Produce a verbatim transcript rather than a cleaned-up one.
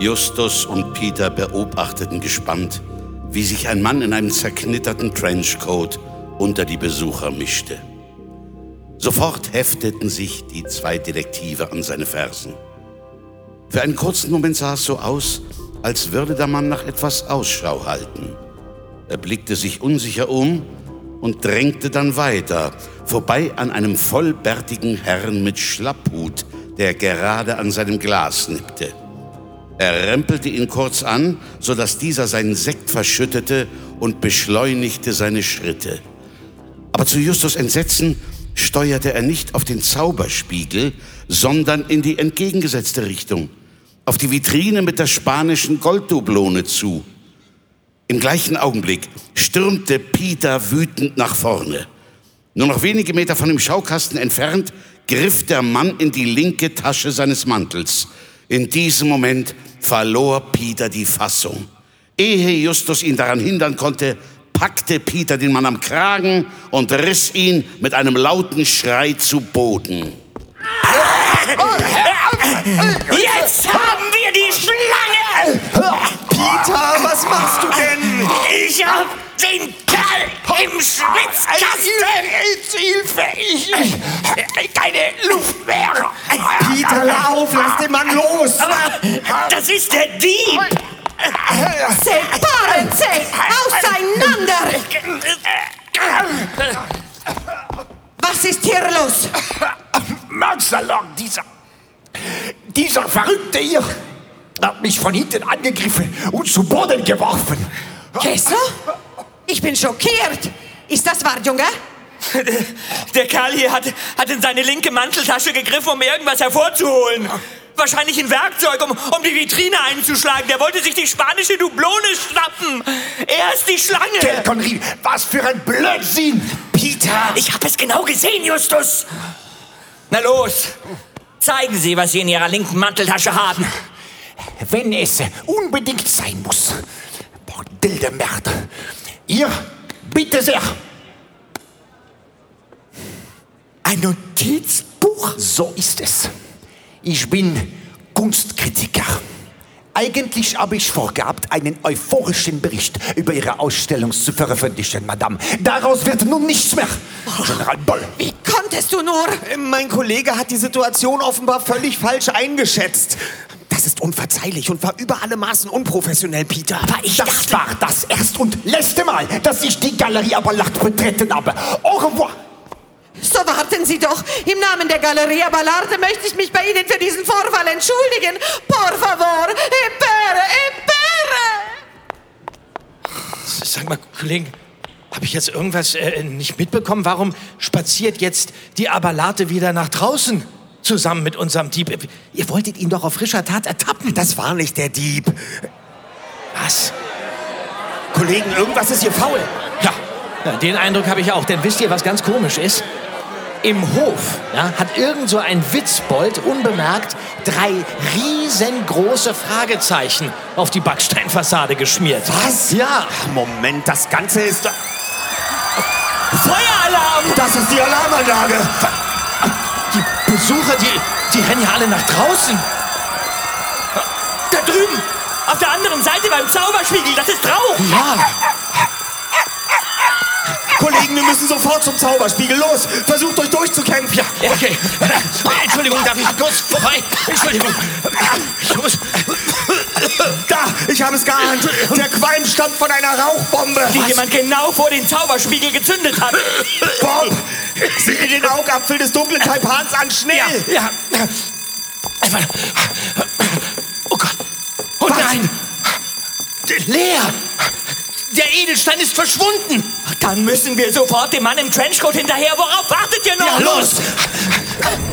Justus und Peter beobachteten gespannt, wie sich ein Mann in einem zerknitterten Trenchcoat unter die Besucher mischte. Sofort hefteten sich die zwei Detektive an seine Fersen. Für einen kurzen Moment sah es so aus, als würde der Mann nach etwas Ausschau halten. Er blickte sich unsicher um und drängte dann weiter, vorbei an einem vollbärtigen Herrn mit Schlapphut, der gerade an seinem Glas nippte. Er rempelte ihn kurz an, sodass dieser seinen Sekt verschüttete und beschleunigte seine Schritte. Aber zu Justus' Entsetzen steuerte er nicht auf den Zauberspiegel, sondern in die entgegengesetzte Richtung, auf die Vitrine mit der spanischen Golddublone zu. Im gleichen Augenblick stürmte Peter wütend nach vorne. Nur noch wenige Meter von dem Schaukasten entfernt griff der Mann in die linke Tasche seines Mantels. In diesem Moment verlor Peter die Fassung. Ehe Justus ihn daran hindern konnte, packte Peter den Mann am Kragen und riss ihn mit einem lauten Schrei zu Boden. Jetzt haben wir die Schlange! Peter, was machst du denn? Ich hab den Kerl im Schwitzkasten! Hilfe! Ich... Keine Luft mehr! Peter, lauf, lass den Mann los! Aber das ist der Dieb! Separense! Auseinander! Was ist hier los? Maxalon, dieser... Dieser Verrückte hier hat mich von hinten angegriffen und zu Boden geworfen. Gesso? Ich bin schockiert. Ist das wahr, Junge? Der Kerl hier hat, hat in seine linke Manteltasche gegriffen, um irgendwas hervorzuholen. Wahrscheinlich ein Werkzeug, um, um die Vitrine einzuschlagen. Der wollte sich die spanische Dublone schnappen. Er ist die Schlange. Der Conry, was für ein Blödsinn. Peter. Ich hab es genau gesehen, Justus. Na los, zeigen Sie, was Sie in Ihrer linken Manteltasche haben. Wenn es unbedingt sein muss. Bordel de Merde. Ihr, bitte sehr. Ein Notizbuch? So ist es. Ich bin Kunstkritiker. Eigentlich habe ich vorgehabt, einen euphorischen Bericht über Ihre Ausstellung zu veröffentlichen, Madame. Daraus wird nun nichts mehr. General Boll. Wie konntest du nur? Mein Kollege hat die Situation offenbar völlig falsch eingeschätzt. Das ist unverzeihlich und war über alle Maßen unprofessionell, Peter. Aber ich Das dachte... war das erste und letzte Mal, dass ich die Galerie Abelard betreten habe. Au revoir. So warten Sie doch. Im Namen der Galeria Ballarte möchte ich mich bei Ihnen für diesen Vorfall entschuldigen. Por favor, impere, impere! Sag mal, Kollegen, habe ich jetzt irgendwas äh, nicht mitbekommen? Warum spaziert jetzt die Abalate wieder nach draußen zusammen mit unserem Dieb? Ihr wolltet ihn doch auf frischer Tat ertappen. Das war nicht der Dieb. Was? Kollegen, irgendwas ist hier faul. Ja, ja, den Eindruck habe ich auch. Denn wisst ihr, was ganz komisch ist? Im Hof ja, hat irgend so ein Witzbold unbemerkt drei riesengroße Fragezeichen auf die Backsteinfassade geschmiert. Was? Ja. Moment, das Ganze ist... Feueralarm! Das ist die Alarmanlage. Die Besucher, die, die rennen ja alle nach draußen. Da drüben, auf der anderen Seite beim Zauberspiegel, das ist Rauch! Ja. Kollegen, wir müssen sofort zum Zauberspiegel. Los, versucht euch durchzukämpfen. Ja, okay. Entschuldigung, darf ich kurz vorbei? Entschuldigung. Ich muss... Da, ich habe es geahnt. Der Qualm stammt von einer Rauchbombe. Die jemand genau vor den Zauberspiegel gezündet hat. Bob, sieh dir den Augapfel des dunklen Taipans an, schnell. Ja. Oh Gott. Oh nein. Leer. Der Edelstein ist verschwunden. Dann müssen wir sofort dem Mann im Trenchcoat hinterher. Worauf wartet ihr noch? Ja, los.